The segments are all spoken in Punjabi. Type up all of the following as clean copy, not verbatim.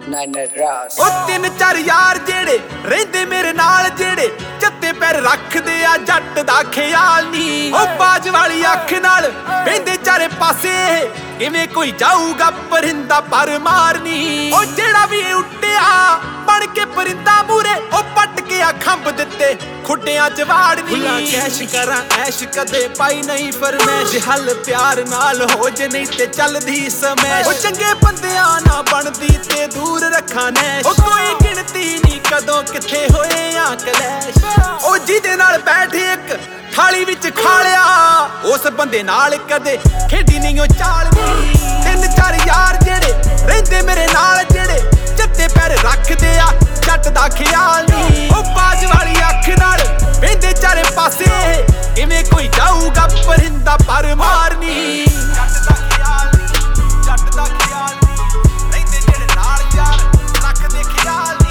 ਨਨਰਾਸ ਉਹ ਤਿੰਨ ਚਾਰ ਯਾਰ ਜਿਹੜੇ ਰਹਿੰਦੇ ਮੇਰੇ ਨਾਲ, ਜਿਹੜੇ ਚੱਤੇ ਪੈਰ ਰੱਖਦੇ ਆ ਜੱਟ ਦਾ ਖਿਆਲ ਨੀ। ਉਹ ਬਾਜ ਵਾਲੀ ਅੱਖ ਨਾਲ ਵੇਂਦੇ ਚਾਰੇ ਪਾਸੇ, ਕਿਵੇਂ ਕੋਈ ਜਾਊਗਾ ਪਰਿੰਦਾ ਪਰ ਮਾਰਨੀ। ਉਹ ਜਿਹੜਾ ਵੀ ਉੱਡਿਆ ਬਣ ਕੇ ਪਰਿੰਦਾ ਮੂਰੇ, ਉਹ ਪੱਟ ਕੇ ਆ ਖੰਭ ਦਿੱਤੇ ਖੁੱਡਿਆਂ ਚ ਵਾੜਨੀ। ਭੁੱਲਾ ਕੈਸ਼ ਕਰਾਂ ਐਸ਼ ਕਦੇ ਪਾਈ ਨਹੀਂ ਫਰਮੈਸ਼, ਹੱਲ ਪਿਆਰ ਨਾਲ ਹੋ ਜੇ ਨਹੀਂ ਤੇ ਚੱਲਦੀ ਸਮੈਸ਼। ਉਹ ਚੰਗੇ ਬੰਦਿਆਂ ਨਾ ਬਣਦੀ ਤੇ ਦੂਰ ਰੱਖਾਂ ਨੈਸ਼, ਉਹ ਕੋਈ ਗਿਣਤੀ ਨਹੀਂ ਕਦੋਂ ਕਿੱਥੇ ਹੋਏ ਆ ਕਲੈਸ਼। ਉਹ ਜਿਹਦੇ ਨਾਲ ਬੈਠੇ ਇੱਕ ਥਾਲੀ ਵਿੱਚ ਖਾ ਲਿਆ, ਉਸ ਬੰਦੇ ਨਾਲ ਕਦੇ ਖੇਡੀ ਨਹੀਂ ਉਹ ਚਾਲਨੀ। ਤਿੰਨ ਚਾਰ ਯਾਰ ਜਿਹੜੇ ਰਹਿੰਦੇ ਮੇਰੇ ਨਾਲ, ਜਿਹੜੇ ਚੱਤੇ ਪੈਰ ਰੱਖਦੇ ਆ ਜੱਟ ਦਾ ਖਿਆਲ ਨੀ। ਉਹ ਬਾਜ ਵਾਲੀ ਅੱਖ ਨਾਲ ਵੇਂਦੇ ਚਾਰੇ ਪਾਸੇ, ਕਿਵੇਂ ਕੋਈ ਜਾਊਗਾ ਪਰਿੰਦਾ ਪਰ ਮਾਰਨੀ। ਜੱਟ ਦਾ ਖਿਆਲ ਨੀ, ਜੱਟ ਦਾ ਖਿਆਲ ਨੀ, ਰਹਿੰਦੇ ਜਿਹੜੇ ਨਾਲ ਯਾਰ ਰੱਖਦੇ ਖਿਆਲ ਨੀ।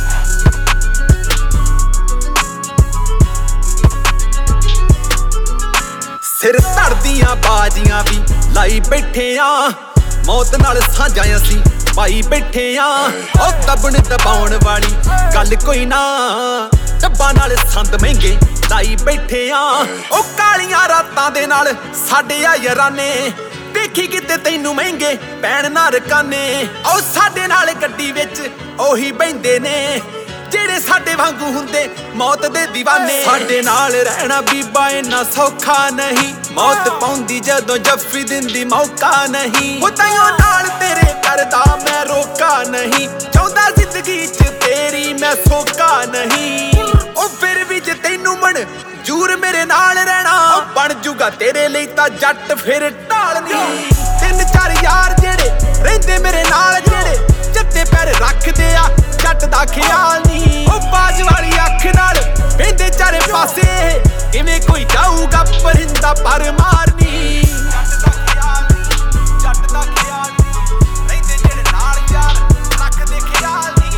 ਸਿਰ ਧੜਦੀਆਂ ਬਾਜੀਆਂ ਵੀ ਲਾਈ ਬੈਠੇ ਆ, ਮੌਤ ਨਾਲ ਸਾਂਝਾਂ ਅਸੀਂ ਪਾਈ ਬੈਠੇ ਆ। ਉਹ ਦਬਣ ਦਬਾਉਣ ਵਾਲੀ ਗੱਲ ਕੋਈ ਨਾ, ਡੱਬਾ ਨਾਲ ਸੰਦ ਮਹਿੰਗੇ ਲਾਈ ਬੈਠੇ ਆ। ਉਹ ਕਾਲੀਆਂ ਰਾਤਾਂ ਦੇ ਨਾਲ ਸਾਡੇ ਆ ਯਾਰਾਨੇ, ਦੇਖੀ ਕਿਤੇ ਤੈਨੂੰ ਮਹਿੰਗੇ ਪੈਣ ਨਾ ਰਕਾਨੇ। ਉਹ ਸਾਡੇ ਨਾਲ ਗੱਡੀ ਵਿੱਚ ਉਹੀ ਬਹਿੰਦੇ ਨੇ, ਜਿਹੜੇ ਸਾਡੇ ਵਾਂਗੂ ਹੁੰਦੇ ਮੌਤ ਦੇ دیਵਾਨੇ। ਸਾਡੇ ਨਾਲ ਰਹਿਣਾ ਬੀਬਾ ਇੰਨਾ ਸੌਖਾ ਨਹੀਂ, ਮੌਤ ਪਾਉਂਦੀ ਜਦੋਂ ਜੱਫੀ ਦਿੰਦੀ ਮੌਕਾ ਨਹੀਂ। ਉਹ ਤਾਈਓ ਨਾਲ ਤੇਰੇ ਕਰਦਾ ਮੈਂ ਰੋਕਾ ਨਹੀਂ, ਚਾਹੁੰਦਾ ਜ਼ਿੰਦਗੀ ਚ ਤੇਰੀ ਮੈਂ ਸੋਕਾ ਨਹੀਂ। ਉਹ ਫਿਰ ਵੀ ਜੇ ਤੈਨੂੰ ਮਨਜ਼ੂਰ ਮੇਰੇ ਨਾਲ ਰਹਿਣਾ, ਉਹ ਬਣ ਜੂਗਾ ਤੇਰੇ ਲਈ ਤਾਂ ਜੱਟ ਫਿਰ ਢਾਲ ਨੀ। ਤਿੰਨ ਚਾਰ ਯਾਰ ਜਿਹੜੇ ਰਹਿੰਦੇ ਮੇਰੇ ਨਾਲ, ਜਿਹੜੇ ਚੱਤੇ ਪੈਰ ਰੱਖਦੇ ਆ ਜੱਟ ਦਾ ਖਿਆਲ ਨੀ। ਉਹ ਬਾਜ ਵਾਲੀ ਅੱਖ ਨਾਲ ਵੇਂਦੇ ਚਾਰੇ ਪਾਸੇ, ਕਿਵੇਂ ਕੋਈ ਜਾਊਗਾ ਪਰਿੰਦਾ ਪਰ ਮਾਰਨੀ। ਜੱਟ ਦਾ ਖਿਆਲ ਨੀ, ਜੱਟ ਦਾ ਖਿਆਲ ਨੀ, ਰਹਿੰਦੇ ਜਿਹੜੇ ਨਾਲ ਯਾਰ ਰੱਖਦੇ ਖਿਆਲ ਨੀ।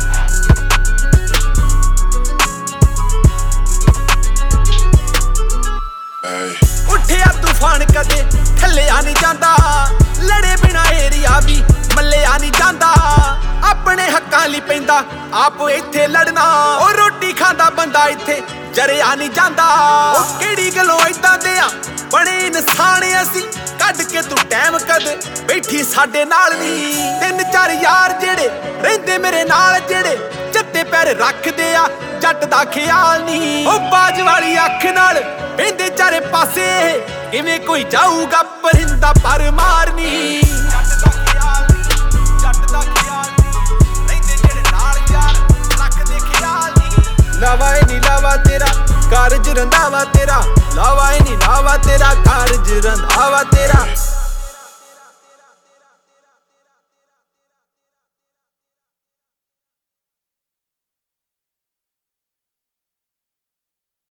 ਉੱਠਿਆ ਤੂਫਾਨ ਕਦੇ ਥੱਲਿਆ ਨਹੀਂ ਜਾਂਦਾ, ਲੜੇ ਬਿਨਾ ਏਰੀਆ ਵੀ ਮੱਲਿਆ ਨਹੀਂ ਜਾਂਦਾ। ਆਪਣੇ ਹੱਕਾਂ ਲਈ ਪੈਂਦਾ ਆਪ ਇੱਥੇ ਲੜਨਾ, ਉਹ ਰੋਟੀ ਖਾਂਦਾ ਬੰਦਾ ਇੱਥੇ ਜਰਿਆ ਨਹੀਂ ਜਾਂਦਾ। ਉਹ ਕਿਹੜੀ ਗੱਲੋਂ ਏਦਾਂ ਦੇ ਆ ਬਣੇ ਇਨਸਾਨ ਅਸੀਂ, ਕੱਢ ਕੇ ਤੂੰ ਟਾਈਮ ਕਦੇ ਬੈਠੀ ਸਾਡੇ ਨਾਲ ਨੀ। ਤਿੰਨ ਚਾਰ ਯਾਰ ਜਿਹੜੇ ਰਹਿੰਦੇ ਮੇਰੇ ਨਾਲ, ਜਿਹੜੇ ਚੱਤੇ ਪੈਰ ਰੱਖਦੇ ਆ ਜੱਟ ਦਾ ਖਿਆਲ ਨੀ। ਉਹ ਬਾਜ ਵਾਲੀ ਅੱਖ ਨਾਲ ਵੇਂਦੇ ਚਾਰੇ ਪਾਸੇ, ਕਿਵੇਂ ਕੋਈ ਜਾਊਗਾ ਪਰਿੰਦਾ ਪਰ ਮਾਰਨੀ। ਜੱਟ ਦਾ ਖਿਆਲ ਨੀ, ਜੱਟ ਦਾ ਖਿਆਲ ਨੀ, ਰਹਿੰਦੇ ਜਿਹੜੇ ਨਾਲ ਯਾਰ ਰੱਖਦੇ ਖਿਆਲ ਨੀ। ਲਾਵਾ ਨੀ ਲਾਵਾ ਤੇਰਾ ਕਾਰਜ ਰੰਧਾਵਾ ਤੇਰਾ, ਲਾਵਾ ਨੀ ਲਾਵਾ ਤੇਰਾ ਕਾਰਜ ਰੰਧਾਵਾ ਤੇਰਾ।